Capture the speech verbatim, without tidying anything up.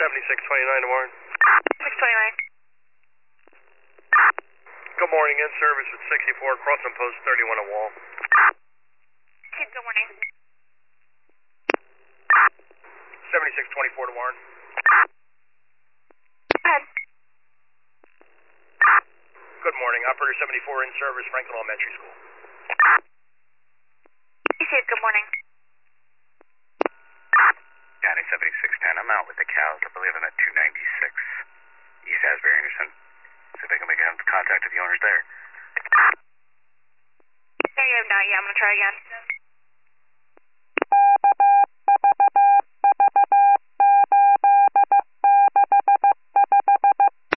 seventy-six twenty-nine to Warren. six twenty-nine. Good morning, in service at sixty-four, crossing post thirty-one at Wall. Kid, good morning. seventy-six twenty-four to Warren. Go ahead. Good morning, operator seventy-four in service, Franklin Elementary School. Kid, good morning. County seventy-six ten, I'm out with the cows, I believe I'm at two ninety-six East Asbury Anderson. See if I can make contact with the owners there. There you have now, yeah, I'm gonna try again.